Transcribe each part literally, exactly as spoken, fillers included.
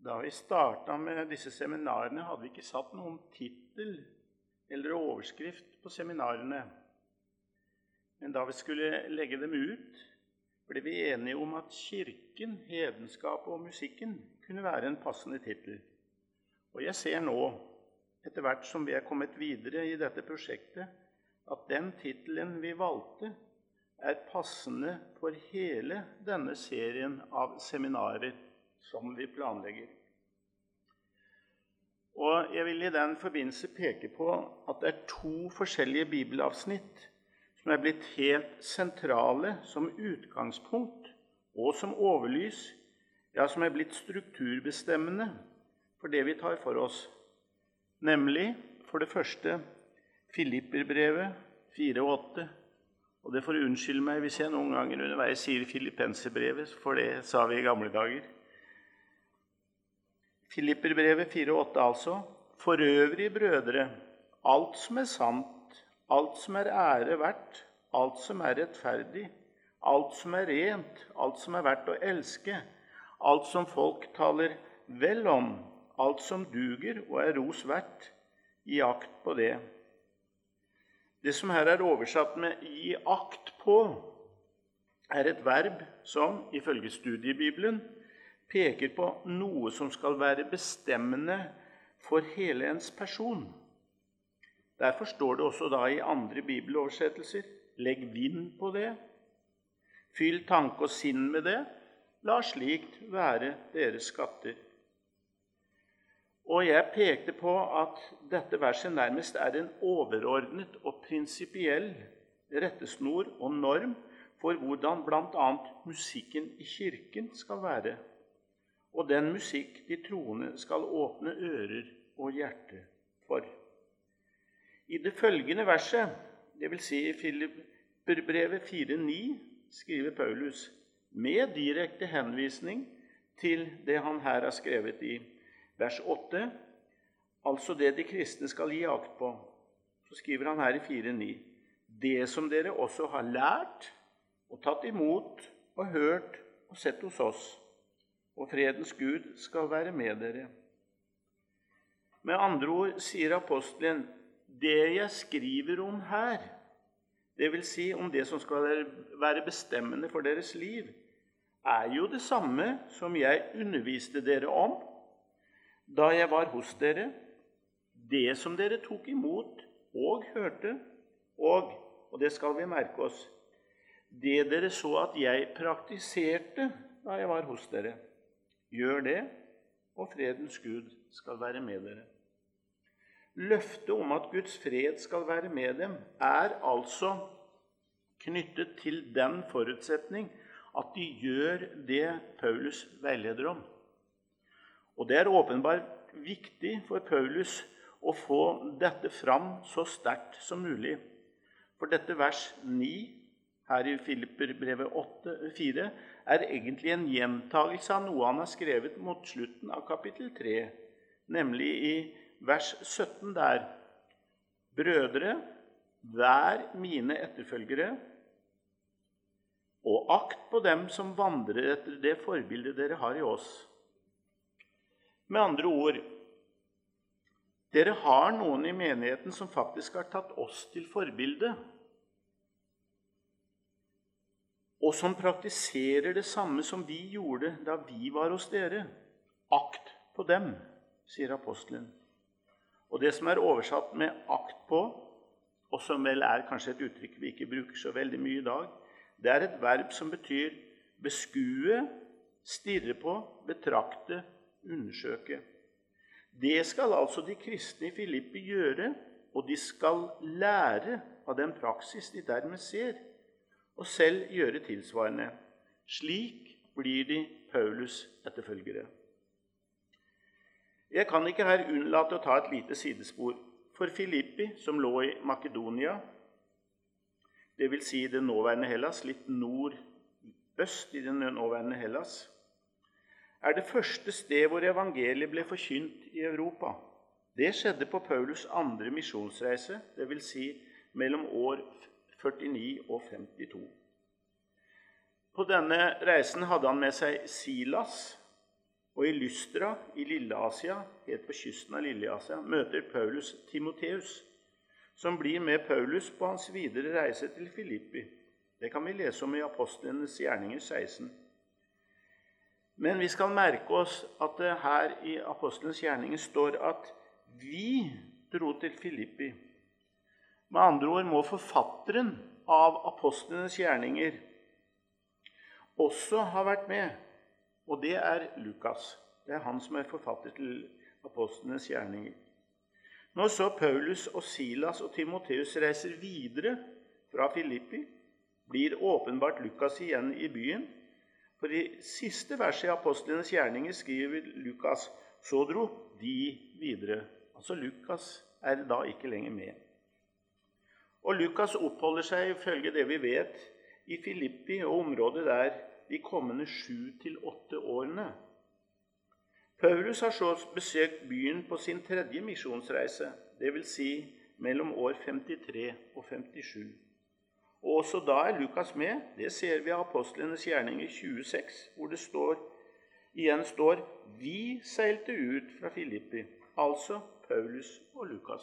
Da vi startet med disse seminarene, hadde vi ikke satt noen titel eller overskrift på seminarene. Men da vi skulle legge dem ut, ble vi enige om at kirken, hedenskapet og musikken kunne være en passende titel. Og jeg ser nå, etter hvert som vi er kommet videre i dette prosjektet, at den titelen vi valgte er passende for hele denne serien av seminarer som vi planlegger. Og jeg vil i den forbindelse peke på at det er to forskjellige bibelavsnitt som er blitt helt sentrale som utgangspunkt og som overlys, ja, som er blitt strukturbestemmende for det vi tar for oss. Nemlig, for det første, Filipperbrevet fire og åtte. Og det får unnskylde meg hvis jeg noen ganger underveis sier Filippenserbrevet, for det sa vi i gamle dager. Filipperbrevet fire og åtte altså. For øvrig, brødre, alt som er sant, alt som er ære verdt, alt som er rettferdig, alt som er rent, alt som er verdt å elske, alt som folk taler vel om, alt som duger og er ros verdt, gi akt på det. Det som her er oversatt med «gi akt på» er et verb som, ifølge studiebibelen, peker på noe som skal være bestemmende for hele ens person. Derfor står det også da i andre bibeloversettelser, legg vind på det, fyll tanke og sinn med det, la slikt være deres skatter. Og jeg pekte på at dette verset nærmest er en overordnet og prinsipiell rettesnor og norm for hvordan blant annet musikken i kirken skal være, og den musikk de troende skal åpne ører og hjerte for. I det følgende verset, det vil si i Filipperbrevet fire ni, skriver Paulus, med direkte henvisning til det han her har skrevet i vers åtte, altså det de kristne skal gi akt på. Så skriver han her i fire ni, det som dere også har lært og tatt imot og hørt og sett hos oss, og fredens Gud skal være med dere. Med andre ord sier apostelen, det jeg skriver om her, det vil si om det som skal være bestemmende for deres liv, er jo det samme som jeg underviste dere om, da jeg var hos dere, det som dere tok imot og hørte, og, og det skal vi merke oss, det dere så at jeg praktiserte da jeg var hos dere. Gjør det, og fredens Gud skal være med dere. Løftet om at Guds fred skal være med dem er altså knyttet til den forutsetning at de gjør det Paulus veileder om. Og det er åpenbart viktig for Paulus å få dette fram så sterkt som mulig. For dette vers ni, her i Filipperbrevet åtte fire, er egentlig en gjentagelse av noe han har skrevet mot slutten av kapittel tre, nemlig i vers sytten der. Brødre, vær mine etterfølgere, og akt på dem som vandrer etter det forbildet dere har i oss. Med andre ord, dere har noen i menigheten som faktisk har tatt oss til forbilde, og som praktiserer det samme som vi gjorde da vi var hos dere. Akt på dem, sier apostelen. Og det som er oversatt med akt på, og som vel er kanskje et uttrykk vi ikke bruker så veldig mye i dag, det er et verb som betyr beskue, stirre på, betrakte, undersøke. Det skal altså de kristne i Filippi gjøre, og de skal lære av den praksis de dermed ser, og selv gjøre tilsvarende. Slik blir de Paulus etterfølgere. Jeg kan ikke her unnlate å ta et lite sidespor. For Filippi, som lå i Makedonia, det vil si det nåværende Hellas, litt nordøst i det nåværende Hellas, er det første sted hvor evangeliet ble forkynt i Europa. Det skjedde på Paulus andre misjonsreise, det vil si mellom år førtini og femtito. På denne reisen hadde han med seg Silas, Og i Lystra i Lilleasia, helt på kysten av Lilleasia, møter Paulus Timoteus, som blir med Paulus på hans videre reise til Filippi. Det kan vi lese om i Apostlenes gjerninger seksten. Men vi skal merke oss at det her i Apostlenes gjerninger står at vi dro til Filippi. Med andre ord må forfatteren av Apostlenes gjerninger også ha vært med, og det er Lukas. Det er han som er forfatter til Apostlenes gjerninger. Når så Paulus og Silas og Timoteus reiser videre fra Filippi, blir åpenbart Lukas igjen i byen. For i siste verset i Apostlenes gjerninger skriver Lukas, så dro de videre. Altså Lukas er da ikke lenger med. Og Lukas oppholder seg, ifølge det vi vet, i Filippi og området der de kommende sju til åtte årene. Paulus har så besøkt byen på sin tredje misjonsreise, det vil si mellom år femtitre og femtisju. Og også da er Lukas med. Det ser vi av Apostlenes gjerninger tjueseks, hvor det står, igjen står, vi seilte ut fra Filippi, altså Paulus og Lukas.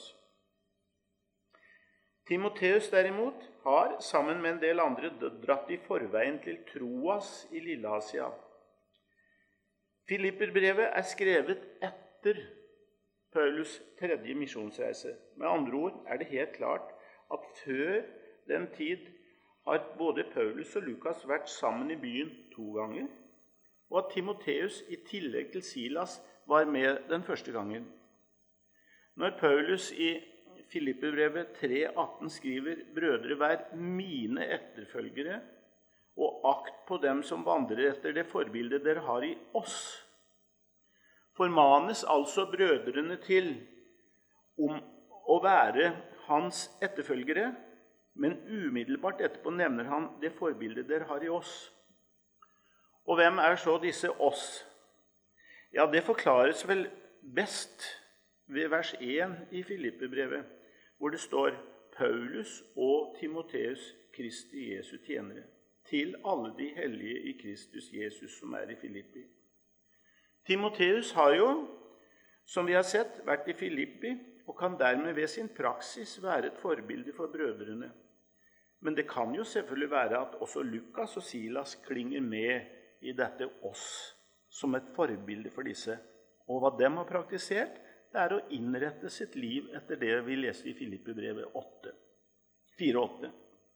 Timoteus derimot har, sammen med en del andre, dratt i forveien til Troas i Lilleasia. Filipperbrevet er skrevet etter Paulus tredje misjonsreise. Med andre ord er det helt klart at før den tid har både Paulus og Lukas vært sammen i byen to ganger, og at Timoteus i tillegg til Silas var med den første gangen. Når Paulus i Filipperbrevet tre atten skriver, «Brødre, vær mine etterfølgere, og akt på dem som vandrer etter det forbildet dere har i oss», formanes altså brødrene til om å være hans etterfølgere, men umiddelbart etterpå nevner han det forbildet dere har i oss. Og hvem er så disse oss? Ja, det forklares vel best ved vers én i Filipperbrevet, hvor det står Paulus og Timoteus, Kristi Jesu tjenere, til alle de hellige i Kristus Jesus som er i Filippi. Timoteus har jo, som vi har sett, vært i Filippi, og kan dermed ved sin praksis være et forbilde for brødrene. Men det kan jo selvfølgelig være at også Lukas og Silas klinger med i dette oss som et forbilde for disse. Og hva de har praktisert, det er å innrette sitt liv etter det vi leser i Filipperbrevet fire åtte.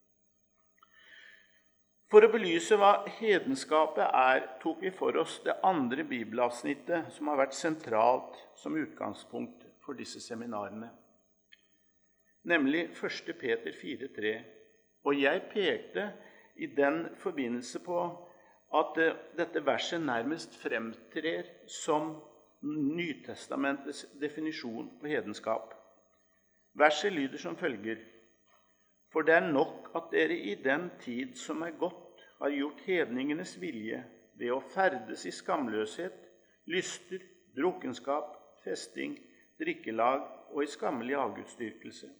For å belyse hva hedenskapet er, tok vi for oss det andre bibelavsnittet som har vært sentralt som utgangspunkt for disse seminarene. Nemlig første Peter fire tre. Og jeg pekte i den forbindelse på at dette verset nærmest fremtrer som Nytestamentets definisjon på hedenskap. Verset lyder som følger: For det er nok at dere i den tid som er gått, har gjort hedningenes vilje ved å ferdes i skamløshet, lyster, drukkenskap, festing, drikkelag og i skammelig avgudsdyrkelse.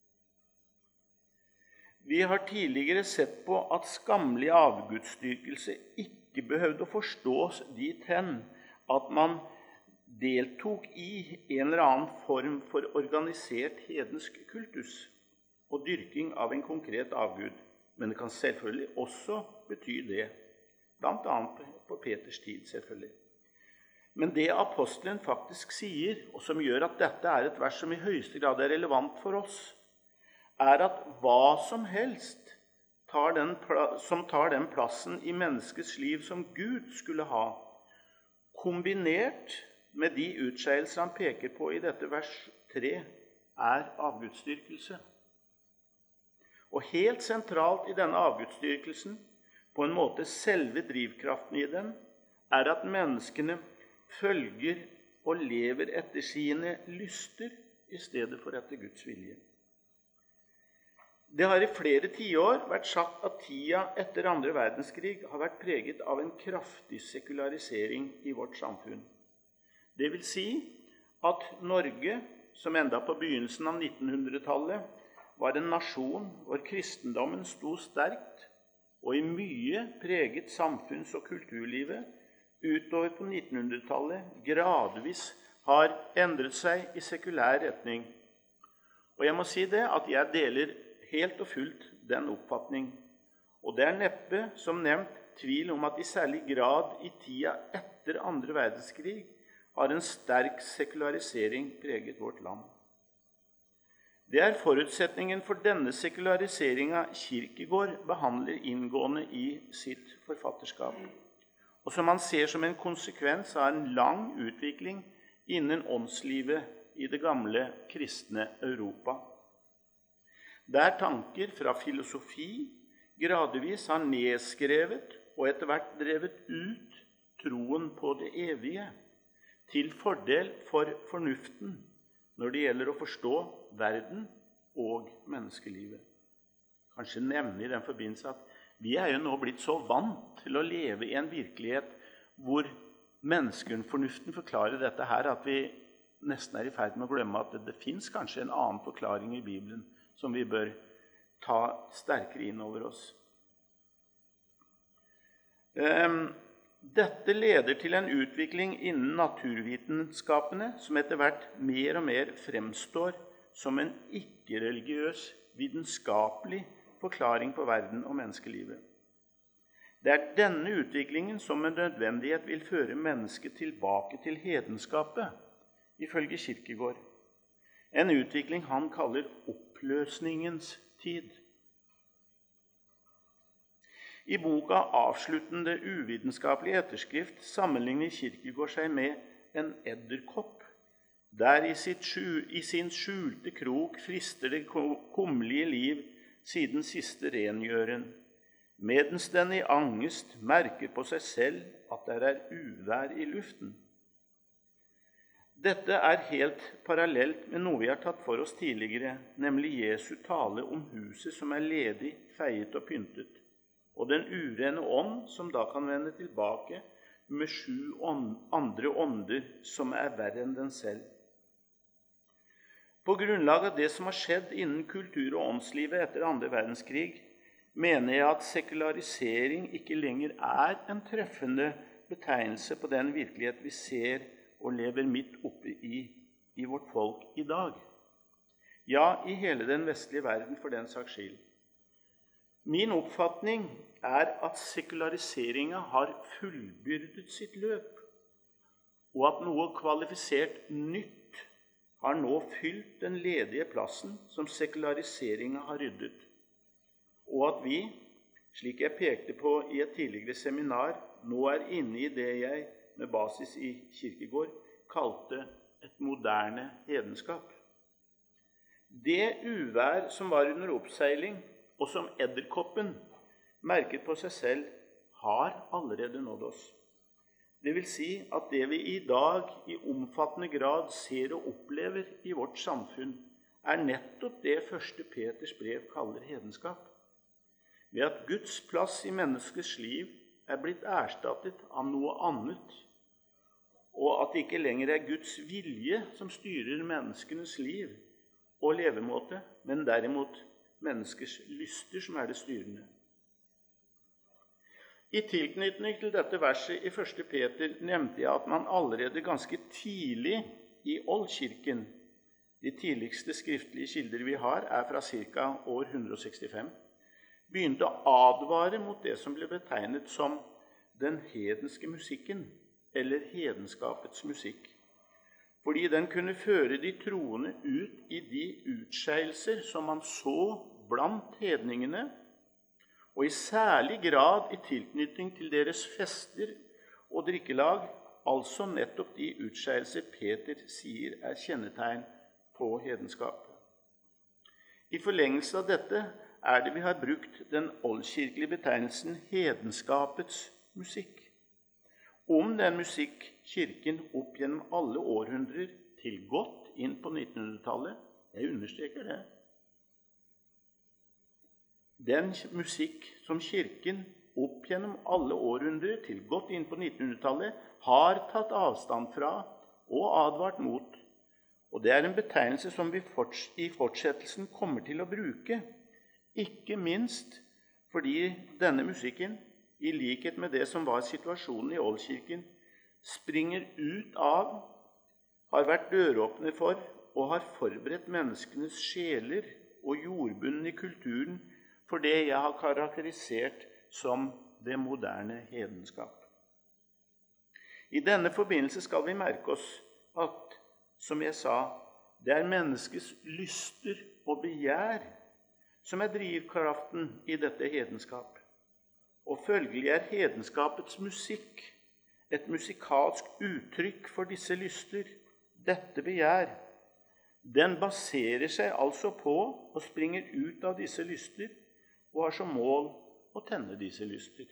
Vi har tidligere sett på at skammelig avgudsdyrkelse ikke behøvde å forstås dit hen at man deltok i en eller annen form for organisert hedensk kultus og dyrking av en konkret avgud. Men det kan selvfølgelig også bety det, blant annet på Peters tid selvfølgelig. Men det apostelen faktisk sier, og som gjør at dette er et vers som i høyeste grad er relevant for oss, er at hva som helst tar den, som tar den plassen i menneskets liv som Gud skulle ha, kombinert med de utskeielser han peker på i dette vers tre, er avgudsdyrkelse. Og helt sentralt i denne avgudsdyrkelsen, på en måte selve drivkraften i den, er at menneskene følger og lever etter sine lyster i stedet for etter Guds vilje. Det har i flere tiår vært sagt at tida etter andre verdenskrig har vært preget av en kraftig sekularisering i vårt samfunn. Det vil si at Norge, som enda på begynnelsen av nittenhundretallet, var en nasjon hvor kristendommen sto sterkt og i mye preget samfunns- og kulturlivet utover på nittenhundretallet gradvis har endret seg i sekulær retning. Og jeg må si det at jeg deler helt og fullt den oppfatning. Og det er neppe, som nevnt, tvil om at i særlig grad i tida etter andre verdenskrig har en sterk sekularisering preget vårt land. Det er forutsetningen for denne sekulariseringen Kierkegaard behandler inngående i sitt forfatterskap, og som han ser som en konsekvens av en lang utvikling innen åndslivet i det gamle kristne Europa, der tanker fra filosofi gradvis har nedskrevet og etter hvert drevet ut troen på det evige, til fordel for fornuften når det gjelder å forstå verden og menneskelivet. Kanskje nevne i den forbindelse at vi er jo nå blitt så vant til å leve i en virkelighet hvor menneskefornuften forklarer dette her, at vi nesten er i ferd med å glemme at det, det finnes kanskje en annen forklaring i Bibelen som vi bør ta sterkere inn over oss. Um, Dette leder til en utvikling innen naturvitenskapene som etter hvert mer og mer fremstår som en ikke-religiøs, vitenskapelig forklaring på verden og menneskelivet. Det er denne utviklingen som med nødvendighet vil føre mennesket tilbake til hedenskapet, ifølge Kierkegaard. En utvikling han kaller oppløsningens tid. I boka Avsluttende uvitenskapelig etterskrift sammenligner Kierkegaard seg med en edderkopp, der i, sitt skjul, i sin skjulte krok frister det kummelige liv siden siste rengjøren, medens den i angst merker på seg selv at det er uvær i luften. Dette er helt parallelt med noe vi har tatt for oss tidligere, nemlig Jesu tale om huset som er ledig, feiet og pyntet, og den urene ånd som da kan vende tilbake med sju andre ånder som er verre enn den selv. På grunnlag av det som har skjedd innen kultur- og åndslivet etter andre verdenskrig, mener jeg at sekularisering ikke lenger er en treffende betegnelse på den virkelighet vi ser og lever midt oppe i, i vårt folk i dag. Ja, i hele den vestlige verden for den saks skyld. Min oppfatning er at sekulariseringen har fullbyrdet sitt løp, og at noe kvalifisert nytt har nå fylt den ledige plassen som sekulariseringen har ryddet, og at vi, slik jeg pekte på i et tidligere seminar, nå er inne i det jeg, med basis i Kierkegaard, kalte et moderne hedenskap. Det uvær som var under oppseiling, og som edderkoppen merket på seg selv, har allerede nådd oss. Det vil si at det vi i dag i omfattende grad ser og opplever i vårt samfunn, er nettopp det første Peters brev kaller hedenskap. Ved at Guds plass i menneskets liv er blitt erstattet av noe annet, og at det ikke lenger er Guds vilje som styrer menneskenes liv og levemåte, men derimot menneskers lyster som er det styrende. I tilknytning til dette verset i første Peter nevnte jeg at man allerede ganske tidlig i Oldkirken, de tidligste skriftlige kilder vi har er fra ca. år hundre og sekstifem, begynte å advare mot det som ble betegnet som den hedenske musikken, eller hedenskapets musikk, fordi den kunne føre de troende ut i de utskeielser som man så blant hedningene, og i særlig grad i tilknytning til deres fester og drikkelag, altså nettopp de utskeielser Peter sier er kjennetegn på hedenskapet. I forlengelse av dette er det vi har brukt den oldkirkelige betegnelsen hedenskapets musikk, om den musikk kirken opp gjennom alle århundrer til godt inn på nittenhundretallet, jeg understreker det. Den musikk som kirken opp gjennom alle århundrer til godt inn på nittenhundretallet har tatt avstand fra og advart mot, og det er en betegnelse som vi i fortsettelsen kommer til å bruke, ikke minst fordi denne musikken i likhet med det som var situasjonen i Oldkirken, springer ut av, har vært døråpner for og har forberedt menneskenes sjeler og jordbunnen i kulturen for det jeg har karakterisert som det moderne hedenskap. I denne forbindelse skal vi merke oss at, som jeg sa, det er menneskets lyster og begjær som er drivkraften i dette hedenskap. Og følgelig er hedenskapets musikk et musikalsk uttrykk for disse lyster, dette begjær. Den baserer seg altså på og springer ut av disse lyster og har som mål å tenne disse lyster.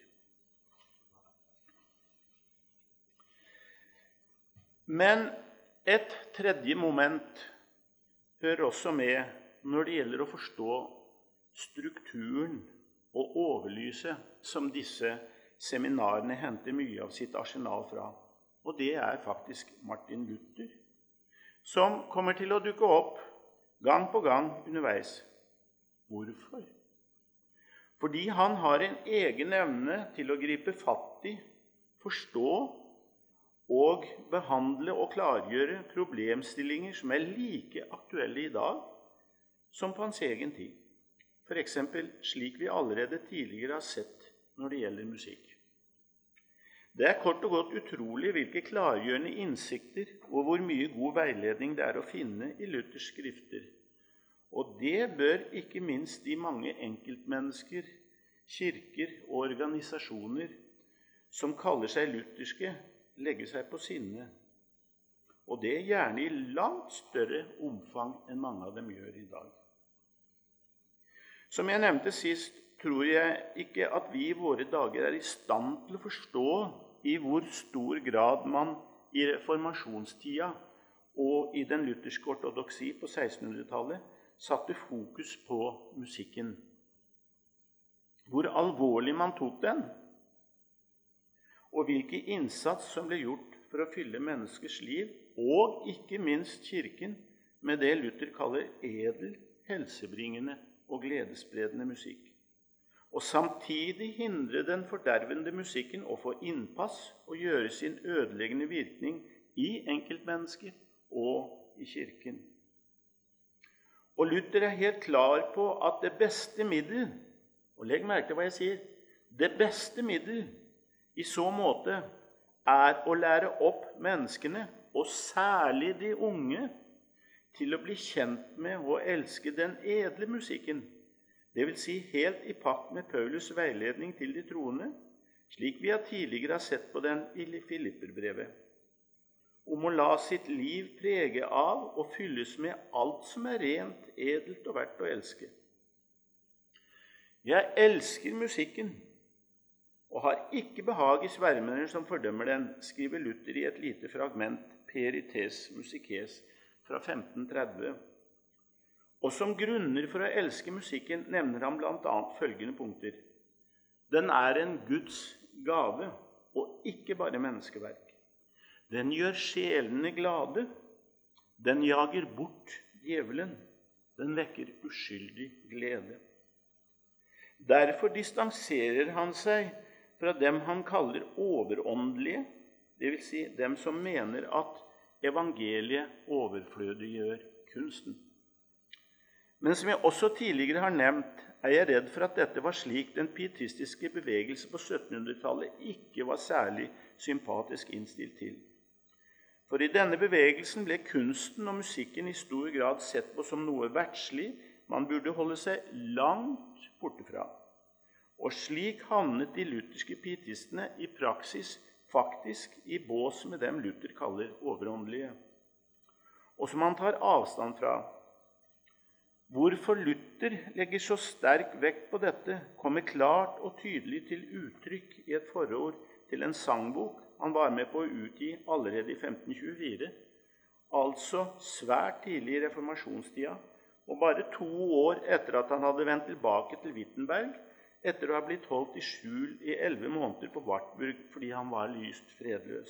Men et tredje moment hører også med når det gjelder å forstå strukturen og overlyset som disse seminarene henter mye av sitt arsenal fra. Og det er faktisk Martin Luther, som kommer til å dukke opp gang på gang underveis. Hvorfor? Fordi han har en egen evne til å gripe fatt i, forstå og behandle og klargjøre problemstillinger som er like aktuelle i dag som på hans egen tid. For eksempel slik vi allerede tidligere har sett når det gjelder musikk. Det er kort og godt utrolig hvilke klargjørende innsikter og hvor mye god veiledning det er å finne i Luthers skrifter. Og det bør ikke minst de mange enkeltmennesker, kirker og organisasjoner som kaller seg lutherske, legge seg på sinne. Og det gjerne i langt større omfang enn mange av dem gjør i dag. Som jeg nevnte sist, tror jeg ikke at vi i våre dager er i stand til å forstå i hvor stor grad man i reformasjonstida og i den lutherske ortodoksi på sekstenhundretallet satte fokus på musikken. Hvor alvorlig man tok den, og hvilken innsats som ble gjort for å fylle menneskers liv, og ikke minst kirken, med det Luther kaller edel, helsebringende og gledesspredende musikk. Og samtidig hindre den fordervende musikken å få innpass og gjøre sin ødeleggende virkning i enkeltmennesker og i kirken. Og Luther er helt klar på at det beste middel, og legg merke til hva jeg sier, det beste middel i så måte er å lære opp menneskene, og særlig de unge, til å bli kjent med og elske den edle musikken, det vil si helt i pakt med Paulus veiledning til de troende, slik vi har tidligere har sett på den i Filipperbrevet, om å la sitt liv prege av og fylles med alt som er rent, edelt og verdt å elske. Jeg elsker musikken, og har ikke behag i svermere som fordømmer den, skriver Luther i et lite fragment, Perites Musices, fra femten tretti. Og som grunner for å elske musikken nevner han blant annet følgende punkter. Den er en Guds gave, og ikke bare menneskeverk. Den gjør sjelene glade. Den jager bort djevelen. Den vekker uskyldig glede. Derfor distanserer han seg fra dem han kaller overåndelige, det vil si dem som mener at evangeliet overflødiggjør kunsten. Men som jeg også tidligere har nevnt, er jeg redd for at dette var slik den pietistiske bevegelse på syttenhundretallet ikke var særlig sympatisk innstilt til. For i denne bevegelsen ble kunsten og musikken i stor grad sett på som noe verdslig man burde holde seg langt borte fra. Og slik havnet de lutherske pietistene i praksis faktisk i bås med dem Luther kaller overåndelige, og som han tar avstand fra. Hvorfor Luther legger så sterk vekt på dette, kommer klart og tydelig til uttrykk i et forord til en sangbok han var med på å utgi allerede i femten tjuefire, altså svært tidlig i reformasjonstida, og bare to år etter at han hadde vendt tilbake til Wittenberg, etter å ha blitt holdt i skjul i elleve måneder på Wartburg fordi han var lyst fredløs.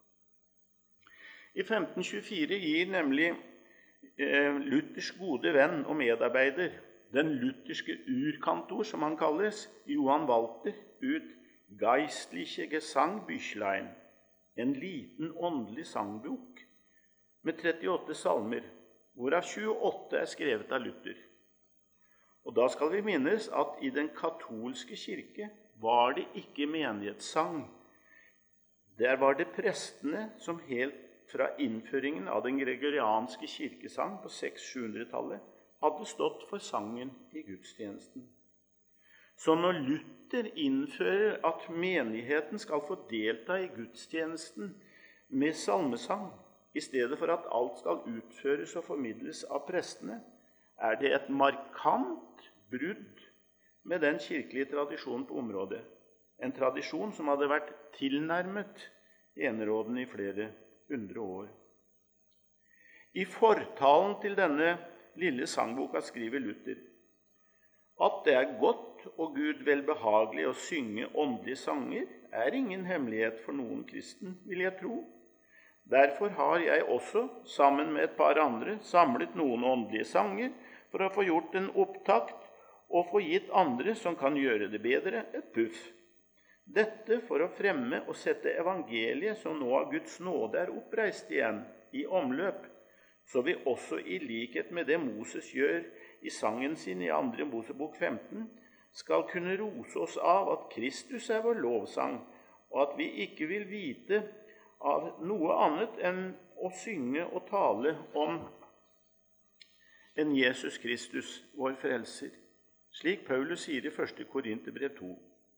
I femten tjuefire gir nemlig eh, Luthers gode venn og medarbeider, den lutherske urkantor som han kalles, Johan Walter, ut Geistliche Gesangbüchlein, en liten åndelig sangbok med trettiåtte salmer, hvorav tjueåtte er skrevet av Luther. Og da skal vi minnes at i den katolske kirke var det ikke menighetssang. Der var det prestene som helt fra innføringen av den gregorianske kirkesang på seks-sjuhundretallet hadde stått for sangen i gudstjenesten. Så når Luther innfører at menigheten skal få delta i gudstjenesten med salmesang, i stedet for at alt skal utføres og formidles av prestene, er det et markant brudd med den kirkelige tradisjonen på området. En tradisjon som hadde vært tilnærmet eneråden i flere hundre år. I fortalen til denne lille sangboka skriver Luther at det er godt og Gud velbehagelig å synge åndelige sanger, er ingen hemmelighet for noen kristen, vil jeg tro. Derfor har jeg også, sammen med et par andre, samlet noen åndelige sanger for å få gjort en opptakt og få gitt andre som kan gjøre det bedre, et puff. Dette for å fremme og sette evangeliet, som nå av Guds nåde er oppreist igjen, i omløp, så vi også i likhet med det Moses gjør i sangen sin i andre Mosebok femten, skal kunne rose oss av at Kristus er vår lovsang, og at vi ikke vil vite av noe annet enn å synge og tale om en Jesus Kristus, vår frelser, slik Paulus sier i første Korinterbrev to.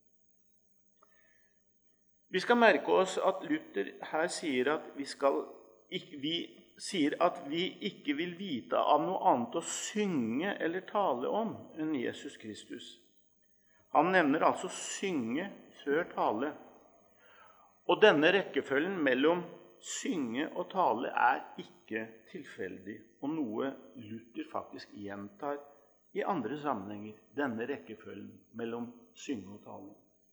Vi skal merke oss at Luther her sier at vi, skal, vi, sier at vi ikke vil vite av noe annet å synge eller tale om enn Jesus Kristus. Han nevner altså synge før tale. Og denne rekkefølgen mellom synge og tale er ikke tilfeldig, og noe Luther faktisk gjentar i andre sammenhenger, denne rekkefølgen mellom synge og tale.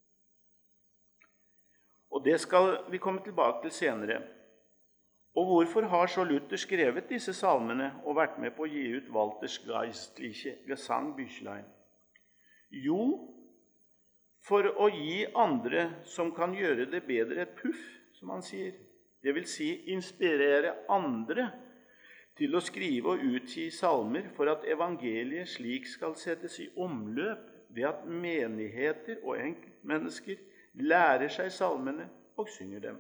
Og det skal vi komme tilbake til senere. Og hvorfor har så Luther skrevet disse salmene og vært med på å gi ut Walters Geistliche Gesangbüchlein? Jo, for å gi andre som kan gjøre det bedre et puff, som han sier. Det vil si inspirere andre til å skrive og utgi salmer for at evangeliet slik skal settes i omløp ved at menigheter og enkeltmennesker lærer seg salmene og synger dem.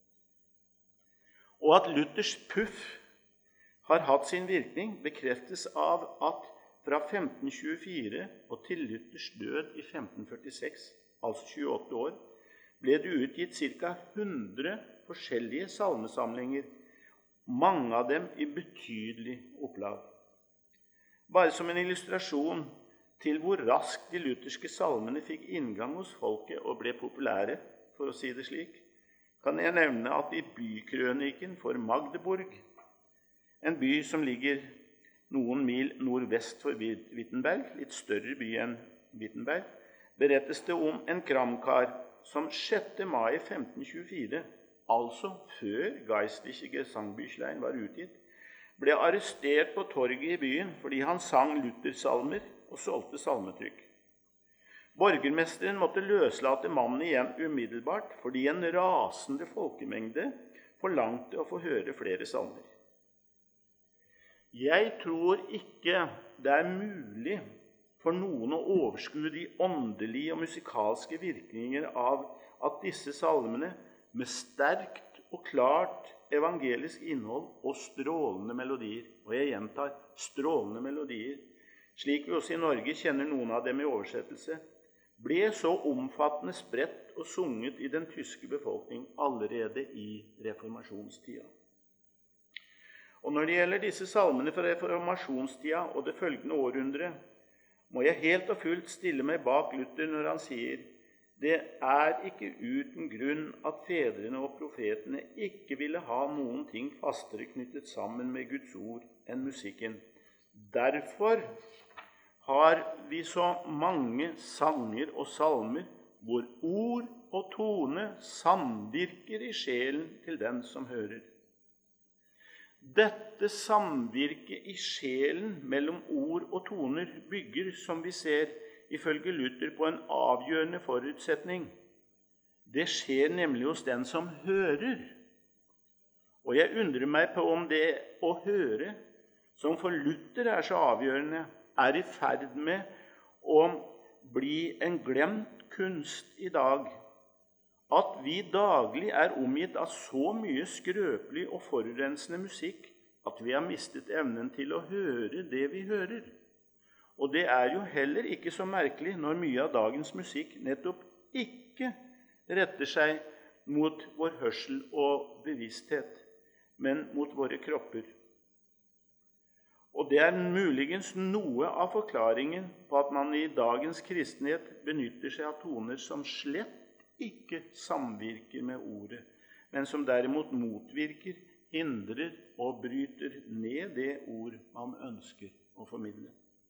Og at Luthers puff har hatt sin virkning bekreftes av at fra femten tjuefire og til Luthers død i femten førtiseks, altså tjueåtte år, ble det utgitt ca. hundre forskjellige salmesamlinger, mange av dem i betydelig opplag. Bare som en illustrasjon til hvor raskt de lutherske salmene fikk inngang hos folket og ble populære, for å si det slik, kan jeg nevne at i bykrøniken for Magdeburg, en by som ligger noen mil nordvest for Wittenberg, litt større by enn Wittenberg, berettes det om en kramkar som sjette mai femten tjuefire, altså før Geistliche Gesangbüchlein var utgitt, ble arrestert på torget i byen fordi han sang Luthersalmer og solgte salmetrykk. Borgermesteren måtte løslate mannen igjen umiddelbart fordi en rasende folkemengde forlangte å få høre flere salmer. Jeg tror ikke det er mulig for noen å overskue de åndelige og musikalske virkninger av at disse salmene med sterkt og klart evangelisk innhold og strålende melodier, og jeg gjentar, strålende melodier, slik vi også i Norge kjenner noen av dem i oversettelse, ble så omfattende spredt og sunget i den tyske befolkning allerede i reformasjonstida. Og når det gjelder disse salmene fra reformasjonstida og det følgende århundre, må jeg helt og fullt stille meg bak Luther når han sier: det er ikke uten grunn at fedrene og profetene ikke ville ha noen ting fastere knyttet sammen med Guds ord enn musikken. Derfor har vi så mange sanger og salmer hvor ord og tone samvirker i sjelen til den som hører. Dette samvirke i sjelen mellom ord og toner bygger, som vi ser, ifølge Luther på en avgjørende forutsetning. Det skjer nemlig hos den som hører. Og jeg undrer meg på om det å høre, som for Luther er så avgjørende, er i ferd med å bli en glemt kunst i dag. At vi daglig er omgitt av så mye skrøpelig og forurensende musikk, at vi har mistet evnen til å høre det vi hører. Og det er jo heller ikke så merkelig når mye av dagens musikk nettopp ikke retter seg mot vår hørsel og bevissthet, men mot våre kropper. Og det er muligens noe av forklaringen på at man i dagens kristenhet benytter seg av toner som slett ikke samvirker med ordet, men som derimot motvirker, hindrer og bryter ned det ord man ønsker å formidle.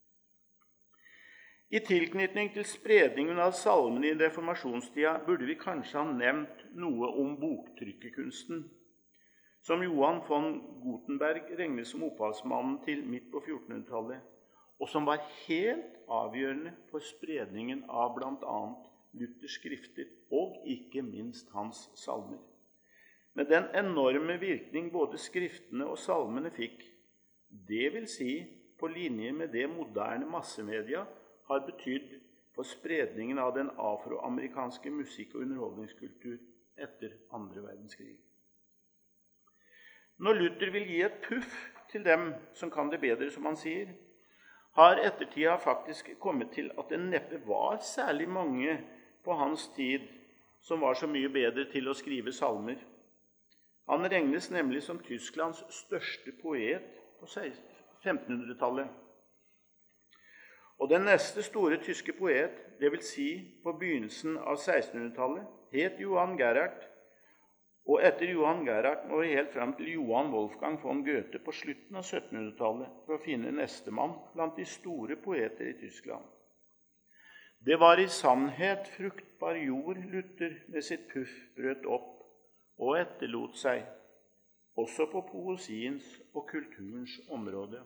I tilknytning til spredningen av salmene i reformasjonstida burde vi kanskje ha nevnt noe om boktrykkekunsten, som Johan von Gutenberg regnes som opphavsmannen til midt på fjortenhundretallet, og som var helt avgjørende for spredningen av blant annet Luthers skrifter og ikke minst hans salmer. Med den enorme virkning både skriftene og salmene fikk, det vil si på linje med det moderne massemedia har betydd for spredningen av den afroamerikanske musikk- og underholdningskultur etter andre verdenskrig. Når Luther vil gi et puff til dem som kan det bedre, som han sier, har ettertida faktisk kommet til at det neppe var særlig mange på hans tid som var så mye bedre til å skrive salmer. Han regnes nemlig som Tysklands største poet på femtenhundretallet. Og den neste store tyske poet, det vil si på begynnelsen av sekstenhundretallet, het Johann Gerhard, og etter Johann Gerhard må vi helt frem til Johann Wolfgang von Goethe på slutten av syttenhundretallet for å finne nestemann blant de store poeter i Tyskland. Det var i sannhet fruktbar jord Luther med sitt puff brøt opp og etterlot seg, også på poesiens og kulturens område.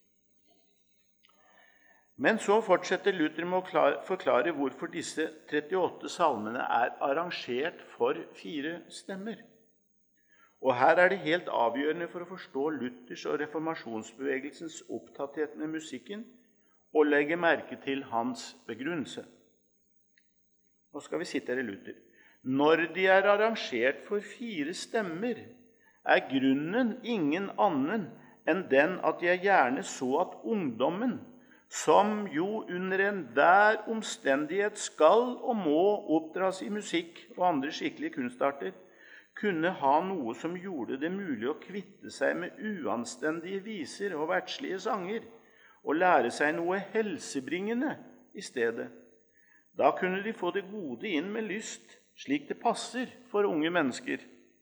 Men så fortsetter Luther med å forklare hvorfor disse trettiåtte salmene er arrangert for fire stemmer. Og her er det helt avgjørende for å forstå Luthers og reformasjonsbevegelsens opptatthet med musikken og legge merke til hans begrunnelse. Nå skal vi sitere Luther. Når de er arrangert for fire stemmer, er grunnen ingen annen enn den at jeg gjerne så at ungdommen, som jo under enhver omstendighet skal og må oppdras i musikk og andre skikkelige kunstarter, kunne ha noe som gjorde det mulig å kvitte seg med uanstendige viser og verdslige sanger, og lære seg noe helsebringende i stedet. Da kunne de få det gode inn med lyst, slik det passer for unge mennesker.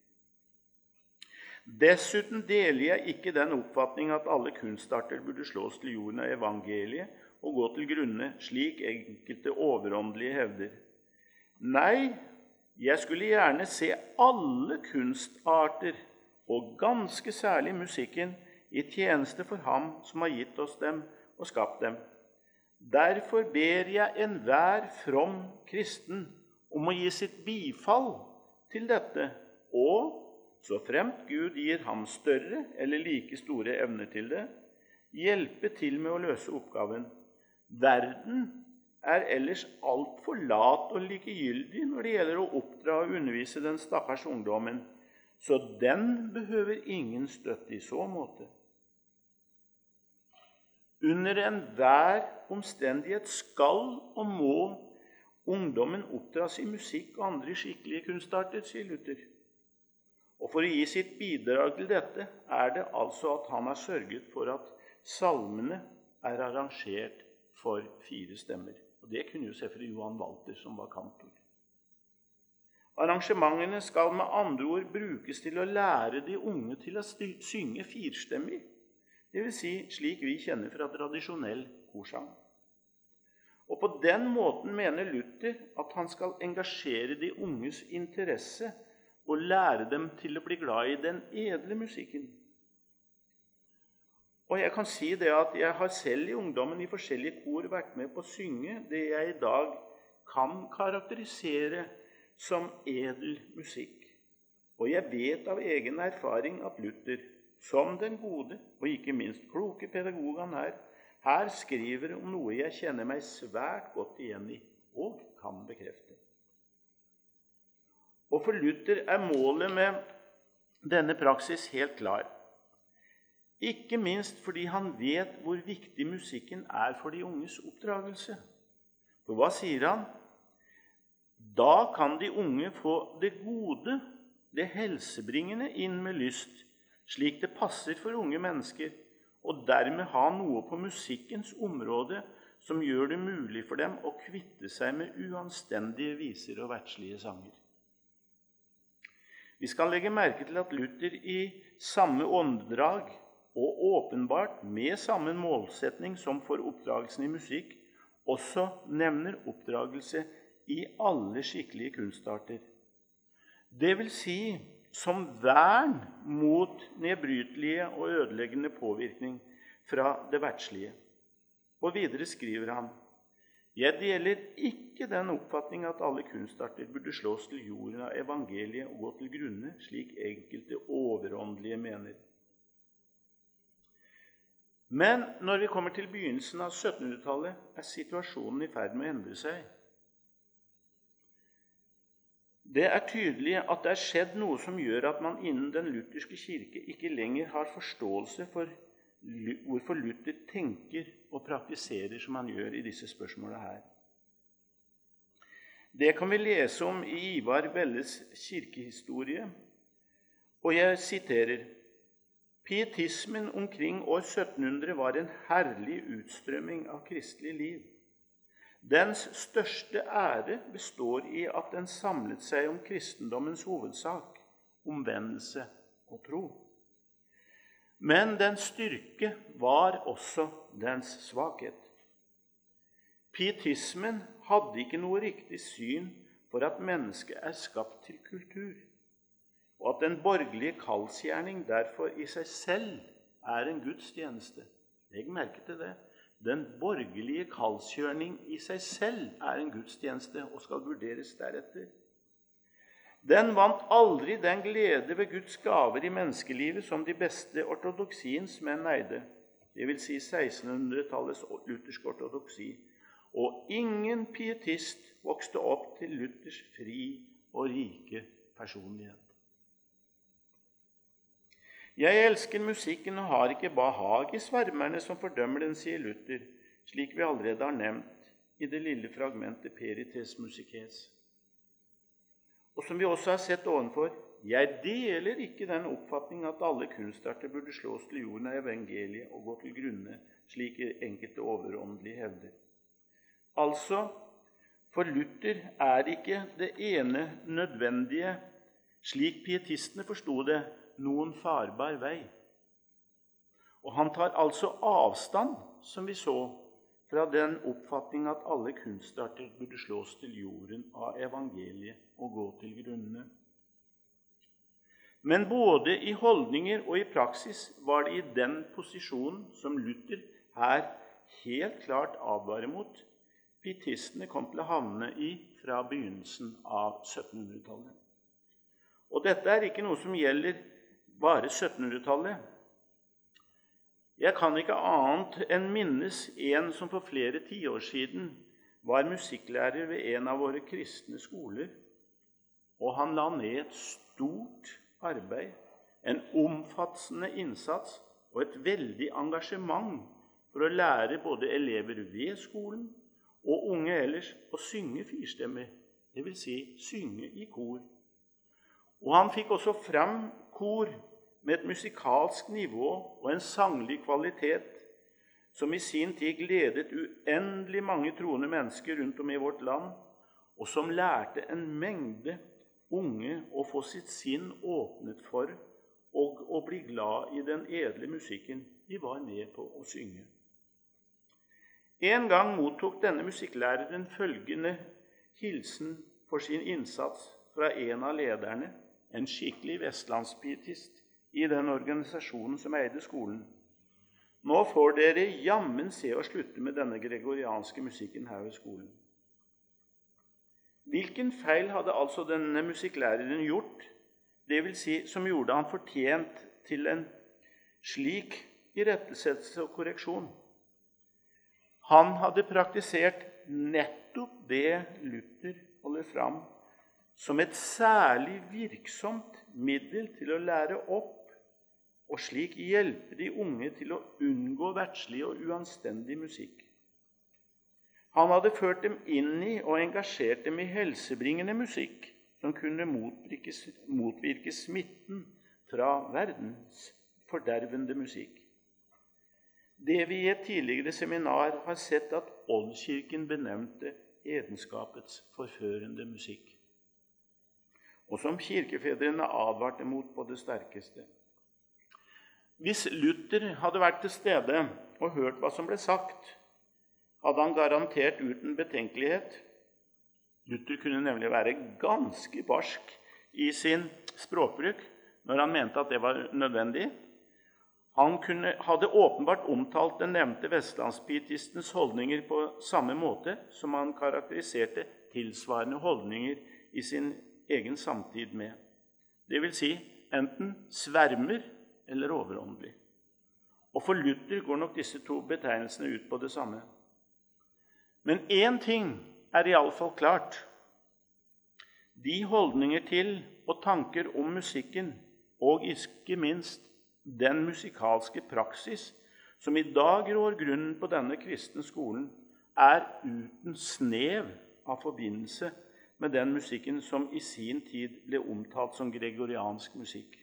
Dessuten deler jeg ikke den oppfatning at alle kunstarter burde slås til jorden av evangeliet og gå til grunne, slik enkelte overåndelige hevder. Nei, jeg skulle gjerne se alle kunstarter, og ganske særlig musikken, i tjeneste for ham som har gitt oss dem og skapt dem. Derfor ber jeg enhver from kristen om å gi sitt bifall til dette, og så fremt Gud gir ham større eller like store evner til det, hjelpe til med å løse oppgaven. Verden er ellers alt for lat og likegyldig når det gjelder å oppdra og undervise den stakkars ungdommen, så den behøver ingen støtte i så måte. Under enhver omstendighet skal og må ungdommen oppdras i musikk og andre skikkelige kunstarter, sier Luther. Og for å gi sitt bidrag til dette er det altså at han har sørget for at salmene er arrangert for fire stemmer. Og det kunne jo selvfølgelig Johan Walter som var kantor. Arrangementene skal med andre ord brukes til å lære de unge til å synge firstemmig, det vil si slik vi kjenner fra tradisjonell korsang. Og på den måten mener Luther at han skal engasjere de unges interesse og lære dem til å bli glad i den edle musikken. Og jeg kan si det at jeg har selv i ungdommen i forskjellige kor vært med på å synge det jeg i dag kan karakterisere som edel musikk. Og jeg vet av egen erfaring at Luther, som den gode og ikke minst kloke pedagog han er, her skriver om noe jeg kjenner meg svært godt igjen i og kan bekrefte. Og for Luther er målet med denne praksis helt klar. Ikke minst fordi han vet hvor viktig musikken er for de unges oppdragelse. For hva sier han? Da kan de unge få det gode, det helsebringende inn med lyst, slik det passer for unge mennesker, og dermed ha noe på musikkens område som gjør det mulig for dem å kvitte seg med uanstendige viser og verdslige sanger. Vi skal legge merke til at Luther i samme åndedrag og åpenbart med samme målsetning som for oppdragelsen i musikk, også nevner oppdragelse i alle skikkelige kunstarter. Det vil si som vern mot nedbrytelige og ødeleggende påvirkning fra det verdslige. Og videre skriver han: «Jeg deler ikke den oppfatning at alle kunstarter burde slås til jorden av evangeliet og gå til grunne, slik enkelte overåndelige mener.» Men når vi kommer til begynnelsen av syttenhundretallet, er situasjonen i ferd med å endre seg. Det er tydelig at det er skjedd noe som gjør at man innen den lutherske kirke ikke lenger har forståelse for hvorfor Luther tenker og praktiserer som han gjør i disse spørsmålene her. Det kan vi lese om i Ivar Velles kirkehistorie, og jeg siterer: «Pietismen omkring år sytten hundre var en herlig utstrømming av kristelig liv. Dens største ære består i at den samlet seg om kristendommens hovedsak, omvendelse og tro. Men dens styrke var også dens svakhet. Pietismen hadde ikke noe riktig syn for at mennesket er skapt til kultur, og at den borgerlige kallsgjerning derfor i seg selv er en gudstjeneste. Legg merke til det. Den borgerlige kallsgjerning i seg selv er en gudstjeneste og skal vurderes deretter. Den vant aldri den glede ved Guds gaver i menneskelivet som de beste ortodoksiens menn eide, det vil si sekstenhundretallets luthersk ortodoksi, og ingen pietist vokste opp til Luthers fri og rike personlighet. Jeg elsker musikken og har ikke behag i svermerne som fordømmer den, sier Luther, slik vi allerede har nevnt i det lille fragmentet Perites Musices. Og som vi også har sett ovenfor, jeg deler ikke den oppfatning at alle kunstarter burde slås til jorden av evangeliet og gå til grunne, slik enkelte overåndelige hevder. Altså, for Luther er ikke det ene nødvendige, slik pietistene forstod det, noen farbar vei. Og han tar altså avstand, som vi så, fra den oppfatning at alle kunstarter burde slås til jorden av evangeliet og gå til grunne. Men både i holdninger og i praksis var det i den posisjonen som Luther her helt klart advarer mot, pietistene kom til å havne i fra begynnelsen av syttenhundretallet. Og dette er ikke noe som gjelder bare syttenhundretallet. Jeg kan ikke annet enn minnes en som for flere tiår siden var musikklærer ved en av våre kristne skoler, og han la ned et stort arbeid, en omfattende innsats og et veldig engasjement for å lære både elever ved skolen og unge ellers å synge firstemmig, det vil si synge i kor. Og han fikk også frem kor med et musikalsk nivå og en sanglig kvalitet, som i sin tid gledet uendelig mange troende mennesker rundt om i vårt land, og som lærte en mengde unge å få sitt sinn åpnet for og å bli glad i den edle musikken de var med på å synge. En gang mottok denne musikklæreren følgende hilsen for sin innsats fra en av lederne, en skikkelig vestlandspietist i den organisasjonen som eide skolen. Nå får dere jammen se å slutte med denne gregorianske musikken her ved skolen. Hvilken feil hadde altså denne musikklæreren gjort, det vil si som gjorde han fortjent til en slik irettesettelse og korreksjon? Han hadde praktisert nettopp det Luther holder fram som et særlig virksomt middel til å lære opp og slik hjelpe de unge til å unngå verdslig og uanstendig musikk. Han hadde ført dem inn i og engasjert dem i helsebringende musikk som kunne motvirke, motvirke smitten fra verdens fordervende musikk. Det vi i et tidligere seminar har sett at Oldkirken benevnte hedenskapets forførende musikk, og som kirkefedrene advarte mot på det sterkeste. Hvis Luther hadde vært til stede og hørt hva som ble sagt, hadde han garantert uten betenkelighet. Luther kunne nemlig være ganske barsk i sin språkbruk når han mente at det var nødvendig. Han kunne, hadde åpenbart omtalt den nevnte vestlandspietistens holdninger på samme måte som han karakteriserte tilsvarende holdninger i sin egen samtid med. Det vil si enten svermer eller overåndelig. Og for Luther går nok disse to betegnelsene ut på det samme. Men én ting er i alle fall klart. De holdninger til og tanker om musikken, og ikke minst den musikalske praksis som i dag rår grunnen på denne kristne skolen, er uten snev av forbindelse med den musikken som i sin tid ble omtalt som gregoriansk musikk,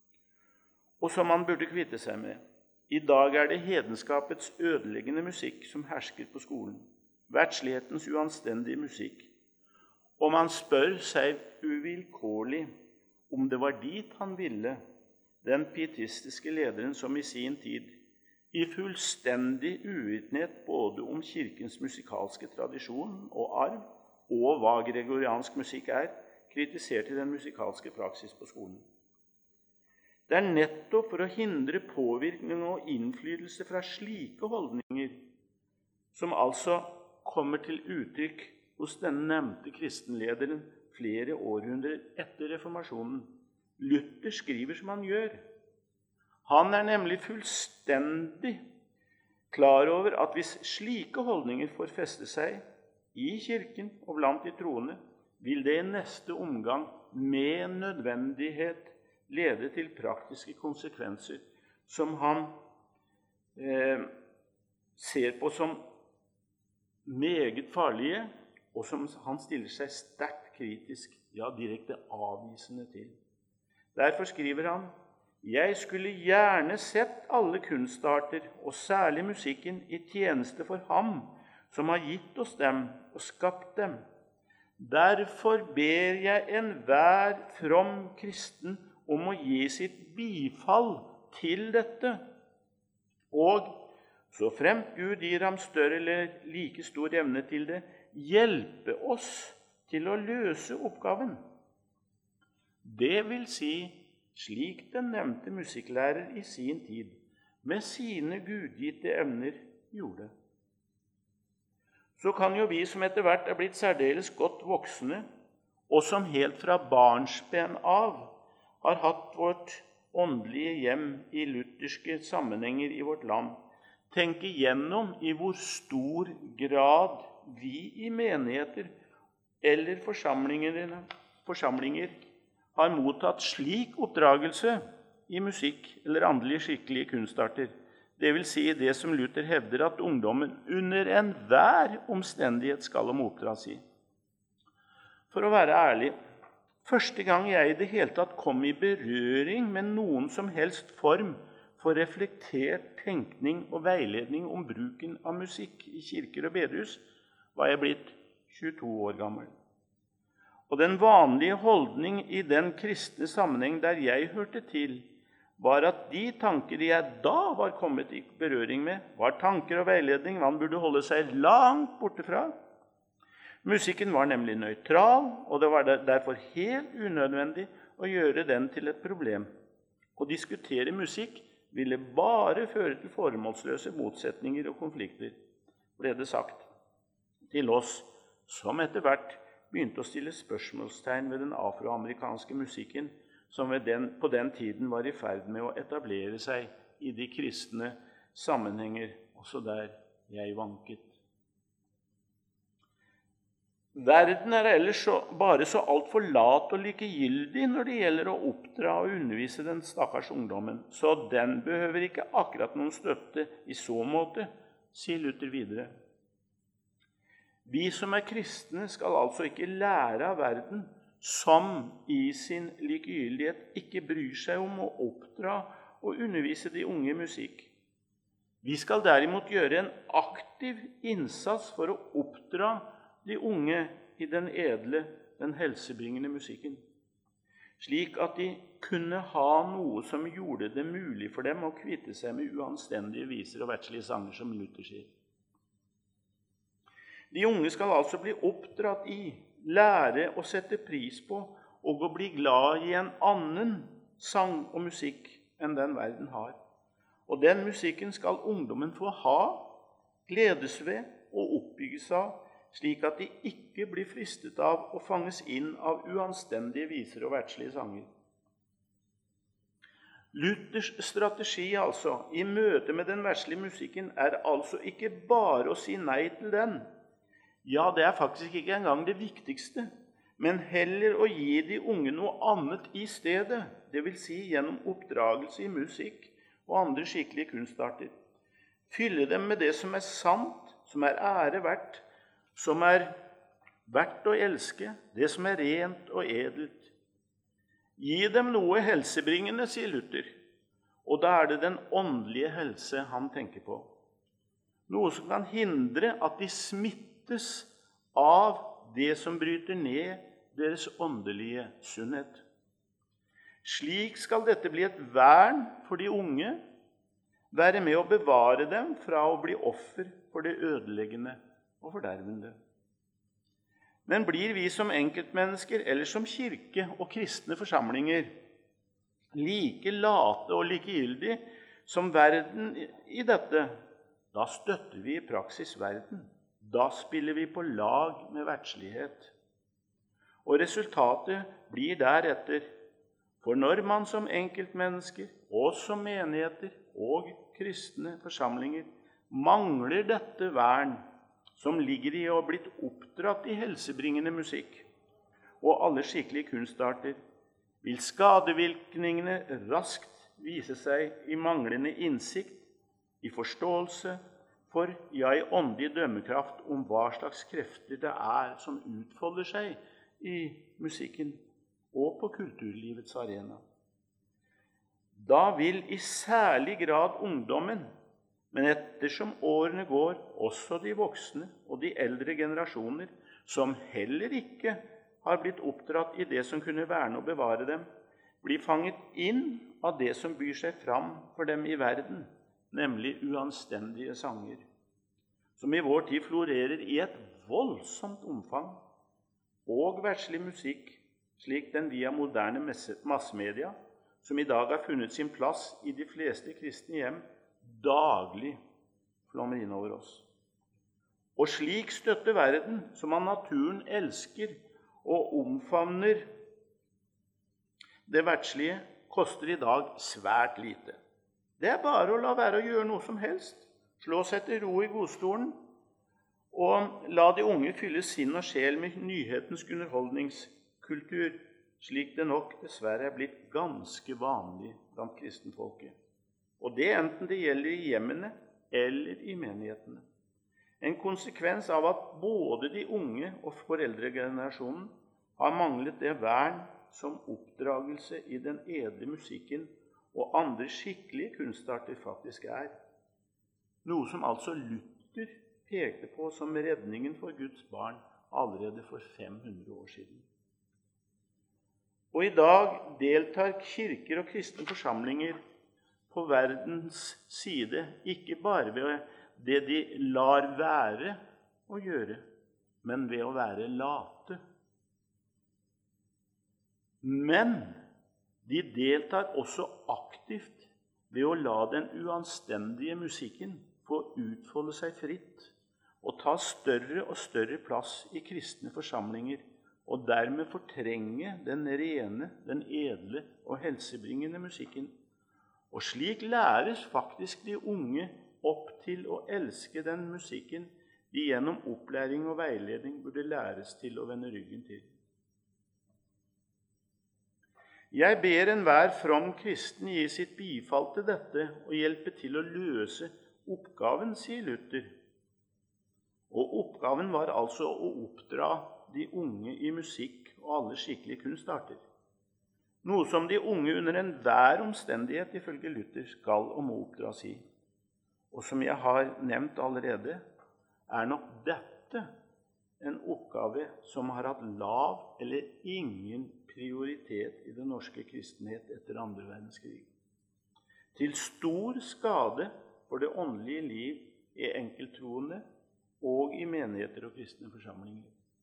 og som man burde kvitte seg med. I dag er det hedenskapets ødeleggende musikk som hersker på skolen. Verdslighetens uanstendige musikk. Og man spør seg uvilkårlig om det var dit han ville, den pietistiske lederen som i sin tid, i fullstendig uvitenhet både om kirkens musikalske tradisjon og arv, og hva gregoriansk musikk er, kritiserte den musikalske praksis på skolen. Det er nettopp for å hindre påvirkning og innflytelse fra slike holdninger, som altså kommer til uttrykk hos denne nevnte kristenlederen flere århundrer etter reformasjonen. Luther skriver som han gjør. Han er nemlig fullstendig klar over at hvis slike holdninger får feste seg i kirken og blant de troende, vil det i neste omgang med nødvendighet lede til praktiske konsekvenser som han eh, ser på som meget farlige, og som han stiller seg sterkt kritisk, ja direkte avvisende til. Derfor skriver han: «Jeg skulle gjerne sett alle kunstarter, og særlig musikken, i tjeneste for ham som har gitt oss dem og skapt dem. Derfor ber jeg enhver from kristen om å gi sitt bifall til dette, og så fremt Gud gir ham større eller like stor evne til det, hjelpe oss til å løse oppgaven.» Det vil si, slik den nevnte musikklærer i sin tid, med sine gudgitte evner, gjorde. Så kan jo vi som etter hvert er blitt særdeles godt voksne, og som helt fra barnsben av har hatt vårt åndelige hjem i lutherske sammenhenger i vårt land, tenke gjennom i hvor stor grad vi i menigheter eller forsamlinger, forsamlinger har mottatt slik oppdragelse i musikk eller andre skikkelige kunstarter. Det vil si det som Luther hevder at ungdommen under enhver omstendighet skal oppdras i. For å være ærlig, første gang jeg i det hele tatt kom i berøring med noen som helst form for reflektert tenkning og veiledning om bruken av musikk i kirker og bedehus, var jeg blitt tjueto år gammel. Og den vanlige holdning i den kristne sammenheng der jeg hørte til, var at de tanker jeg da var kommet i berøring med, var tanker og veiledning man burde holde seg langt borte fra. Musikken var nemlig nøytral, og det var derfor helt unødvendig å gjøre den til et problem. Å diskutere musikk ville bare føre til formålsløse motsetninger og konflikter, ble det sagt til oss som etter hvert begynte å stille spørsmålstegn ved den afroamerikanske musikken, som ved den, på den tiden var i ferd med å etablere seg i de kristne sammenhenger, også der jeg vanket. Verden er ellers så, bare så alt for lat og likegyldig når det gjelder å oppdra og undervise den stakkars ungdommen, så den behøver ikke akkurat noen støtte i så måte, sier Luther videre. Vi som er kristne skal altså ikke lære av verden, som i sin likegyldighet ikke bryr seg om å oppdra og undervise de unge musikk. Vi skal derimot gjøre en aktiv innsats for å oppdra de unge i den edle, den helsebringende musikken, slik at de kunne ha noe som gjorde det mulig for dem å kvitte seg med uanstendige viser og verdslige sanger, som Luther sier. De unge skal altså bli oppdratt i, lære å sette pris på og å bli glad i en annen sang og musikk enn den verden har. Og den musikken skal ungdommen få ha, gledes ved og oppbygges av, slik at de ikke blir fristet av å fanges inn av uanstendige viser og verdslige sanger. Luthers strategi altså, i møte med den verdslige musikken, er altså ikke bare å si nei til den. Ja, det er faktisk ikke engang det viktigste, men heller å gi de unge noe annet i stedet, det vil si gjennom oppdragelse i musikk og andre skikkelige kunstarter. Fylle dem med det som er sant, som er ære verdt, som er verdt å elske, det som er rent og edelt. Gi dem noe helsebringende, sier Luther, og da er det den åndelige helse han tenker på. Noe som kan hindre at de smittes av det som bryter ned deres åndelige sunnhet. Slik skal dette bli et vern for de unge, være med å bevare dem fra å bli offer for det ødeleggende og fordervende. Men blir vi som enkeltmennesker eller som kirke og kristne forsamlinger like late og likegyldige som verden i dette, da støtter vi i praksis verden. Da spiller vi på lag med verdslighet. Og resultatet blir deretter. For når man som enkeltmennesker, og som menigheter og kristne forsamlinger, mangler dette vern som ligger i å ha blitt oppdratt i helsebringende musikk og alle skikkelige kunstarter, vil skadevirkningene raskt vise seg i manglende innsikt, i forståelse for, ja, i åndelig dømmekraft om hva slags krefter det er som utfolder seg i musikken og på kulturlivets arena. Da vil i særlig grad ungdommen, men ettersom årene går, også de voksne og de eldre generasjoner, som heller ikke har blitt oppdratt i det som kunne verne og bevare dem, blir fanget inn av det som byr seg fram for dem i verden, nemlig uanstendige sanger, som i vår tid florerer i et voldsomt omfang, og verdslig musikk, slik den via moderne massmedia, som i dag har funnet sin plass i de fleste kristne hjem, daglig flommer inn over oss. Og slik støtter verden, som av naturen elsker og omfavner det verdslige, koster i dag svært lite. Det er bare å la være å gjøre noe som helst, slå seg til ro i godstolen, og la de unge fylle sinn og sjel med nyhetens underholdningskultur, slik det nok dessverre er blitt ganske vanlig blant kristenfolket. Og det enten det gjelder i hjemmene eller i menighetene. En konsekvens av at både de unge og foreldregenerasjonen har manglet det vern som oppdragelse i den edle musikken og andre skikkelige kunstarter faktisk er. Noe som altså Luther pekte på som redningen for Guds barn allerede for fem hundre år siden. Og i dag deltar kirker og kristne forsamlinger på verdens side, ikke bare ved det de lar være å gjøre, men ved å være late. Men de deltar også aktivt ved å la den uanstendige musikken få utfolde seg fritt og ta større og større plass i kristne forsamlinger og dermed fortrenge den rene, den edle og helsebringende musikken. Og slik læres faktisk de unge opp til å elske den musikken de gjennom opplæring og veiledning burde læres til å vende ryggen til. Jeg ber enhver from kristen gi sitt bifall til dette og hjelpe til å løse oppgaven, sier Luther. Og oppgaven var altså å oppdra de unge i musikk og alle skikkelige kunstarter. Noe som de unge under enhver omstendighet ifølge Luther skal og må oppdras i. Og som jeg har nevnt allerede, er nok dette en oppgave som har hatt lav eller ingen prioritet i den norske kristenhet etter andre verdenskrig. Til stor skade for det åndelige liv i enkelttroende og i menigheter og kristne forsamlinger.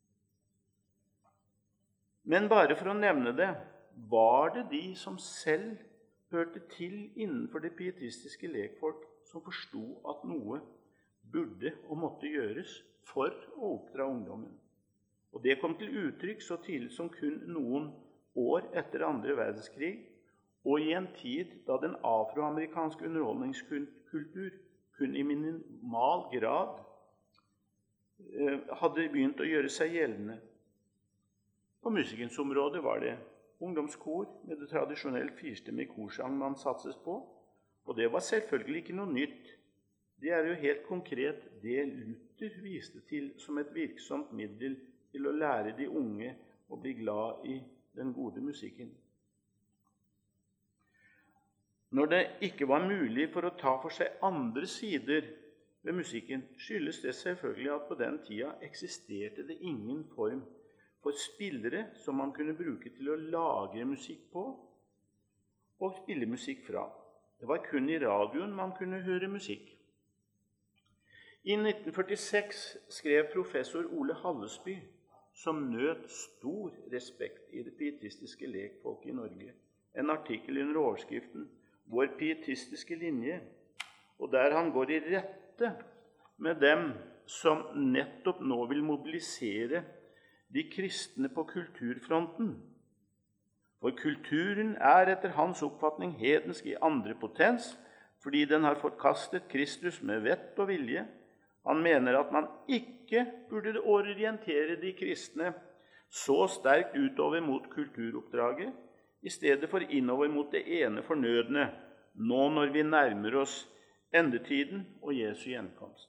Men bare for å nevne det, var det de som selv hørte til innenfor det pietistiske lekfolk som forstod at noe burde og måtte gjøres for å oppdra ungdommen. Og det kom til uttrykk så tidlig som kun noen år etter andre verdenskrig, og i en tid da den afroamerikanske underholdningskultur kun i minimal grad hadde begynt å gjøre seg gjeldende. På musikkens område var det ungdomskor med det tradisjonelt firstemmige korsang man satses på, og det var selvfølgelig ikke noe nytt. Det er jo helt konkret det Luther viste til som et virksomt middel til å lære de unge å bli glad i den gode musikken. Når det ikke var mulig for å ta for seg andre sider ved musikken, skyldes det selvfølgelig at på den tida eksisterte det ingen form for spillere som man kunne bruke til å lagre musikk på og spille musikk fra. Det var kun i radioen man kunne høre musikk. I nitten førtiseks skrev professor Ole Hallesby, som nøt stor respekt i det pietistiske lekfolket i Norge, en artikkel under overskriften «Vår pietistiske linje», og der han går i rette med dem som nettopp nå vil mobilisere de kristne på kulturfronten. For kulturen er etter hans oppfatning hedensk i andre potens, fordi den har forkastet Kristus med vett og vilje. Han mener at man ikke burde orientere de kristne så sterkt utover mot kulturoppdraget, i stedet for innover mot det ene fornødne, nå når vi nærmer oss endetiden og Jesu gjenkomst.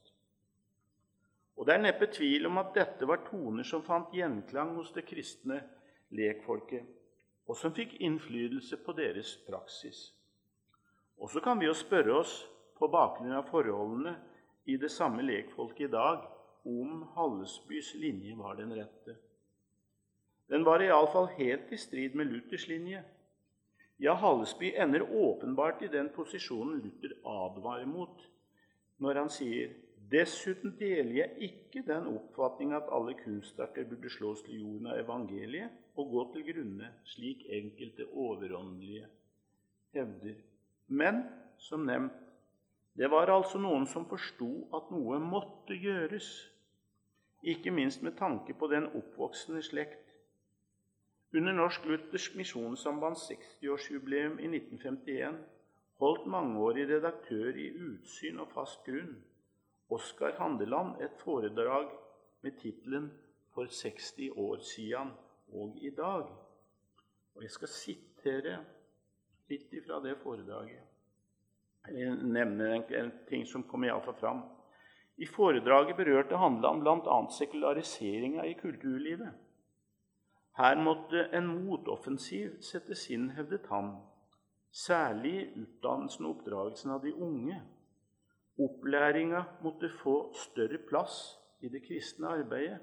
Og det er neppe tvil om at dette var toner som fant gjenklang hos det kristne lekfolket, og som fikk innflytelse på deres praksis. Og så kan vi jo spørre oss, på bakgrunn av forholdene i det samme lekfolket i dag, om Hallesbys linje var den rette. Den var i alle fall helt i strid med Luthers linje. Ja, Hallesby ender åpenbart i den posisjonen Luther advarer mot, når han sier: «Dessuten deler jeg ikke den oppfatning at alle kunstarter burde slås til jorden av evangeliet og gå til grunne, slik enkelte overåndelige hevder. Men, som nevnt, det var altså noen som forstod at noe måtte gjøres, ikke minst med tanke på den oppvoksende slekt. Under Norsk Luthersk Misjonssambands sekstiårsjubileum i nitten femtien holdt mangeårig redaktør i Utsyn og fast grunn, Oskar Handeland, et foredrag med titelen «For seksti år siden og i dag». Og jeg skal sitere litt fra det foredraget. Jeg nevner en ting som kommer i alle fall fram. I foredraget berørte Handeland blant annet sekulariseringen i kulturlivet. Her måtte en motoffensiv settes inn, hevdet han, særlig utdannelsen og oppdragelsen av de unge. Opplæringen måtte få større plass i det kristne arbeidet.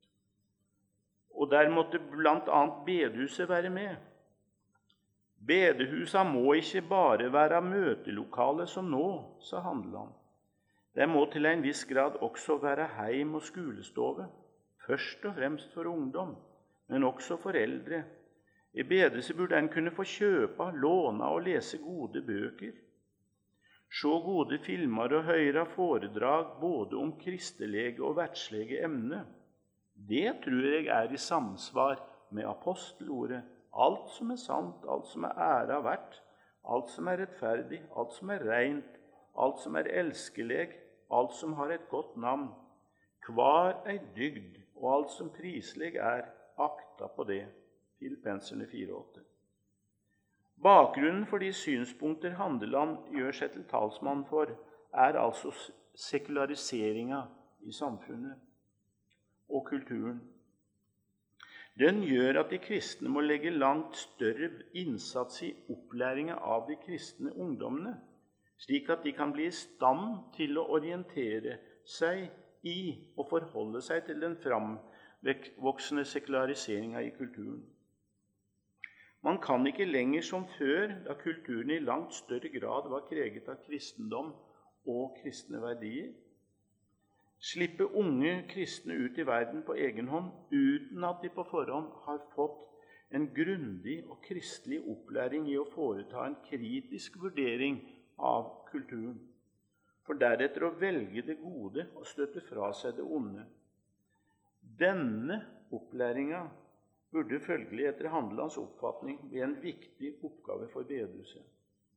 Og der måtte blant annet bedehuset være med. Bedehuset må ikke bare være møtelokale som nå, sa Handeland. Det må til en viss grad også være heim og skolestove, først og fremst for ungdom, men også for eldre. I bedehuset burde en kunne få kjøpe, låne og lese gode bøker. Se gode filmer og høre foredrag både om kristelege og verdslige emne. Det tror jeg er i samsvar med apostelordet. Alt som er sant, alt som er æra verdt, alt som er rettferdig, alt som er rent, alt som er elskelig, alt som har et godt navn, hvar ei dygd, og alt som prislig er, akta på det. Filippenserne fire åtte. Bakgrunnen for de synspunkter Handeland gjør seg til talsmann for, er altså sekulariseringen i samfunnet og kulturen. Den gjør at de kristne må legge langt større innsats i opplæringen av de kristne ungdommene, slik at de kan bli i stand til å orientere seg i og forholde seg til den framvoksende sekulariseringen i kulturen. Man kan ikke lenger som før, da kulturen i langt større grad var preget av kristendom og kristne verdier, slippe unge kristne ut i verden på egen hånd uten at de på forhånd har fått en grundig og kristelig opplæring i å foreta en kritisk vurdering av kulturen, for deretter å velge det gode og støtte fra seg det onde. Denne opplæringen burde følgelig etter Handelands oppfatning bli en viktig oppgave for bedehuset.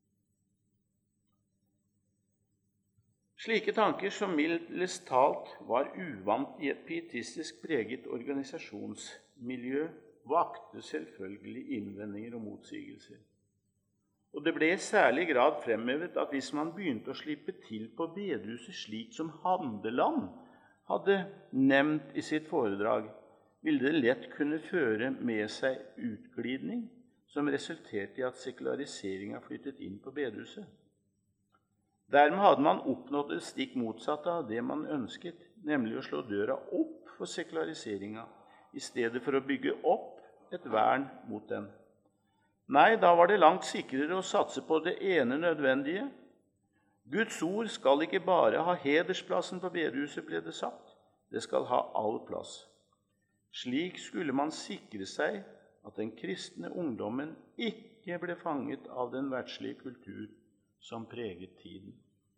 Slike tanker som mildest talt var uvant i et pietistisk preget organisasjonsmiljø, vakte selvfølgelig innvendinger og motsigelser. Og det ble i særlig grad fremhevet at hvis man begynte å slippe til på bedehuset slik som Handeland hadde nevnt i sitt foredrag, ville det lett kunne føre med seg utglidning som resulterte i at sekulariseringen flyttet inn på bedehuset. Dermed hadde man oppnådd det stikk motsatte av det man ønsket, nemlig å slå døra opp for sekulariseringen, i stedet for å bygge opp et vern mot den. Nei, da var det langt sikrere å satse på det ene nødvendige. Guds ord skal ikke bare ha hedersplassen på bedehuset, ble det sagt. Det skal ha all plass. Slik skulle man sikre seg at den kristne ungdommen ikke ble fanget av den verdslige kultur som preget tiden.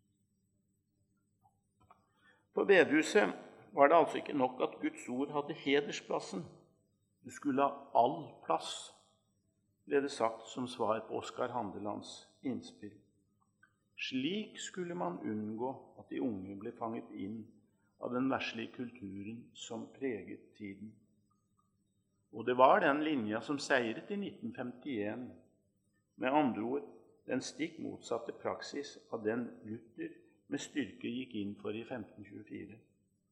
På bedehuset var det altså ikke nok at Guds ord hadde hedersplassen. Du skulle ha all plass, ble det sagt som svar på Oskar Handelands innspill. Slik skulle man unngå at de unge ble fanget inn av den verdslige kulturen som preget tiden. Og det var den linja som seiret i nitten femtien, med andre ord den stikk motsatte praksis av den Luther med styrke gikk inn for i femten tjuefire.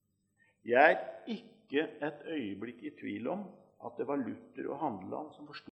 Jeg er ikke et øyeblikk i tvil om at det var Luther og Handeland som forstod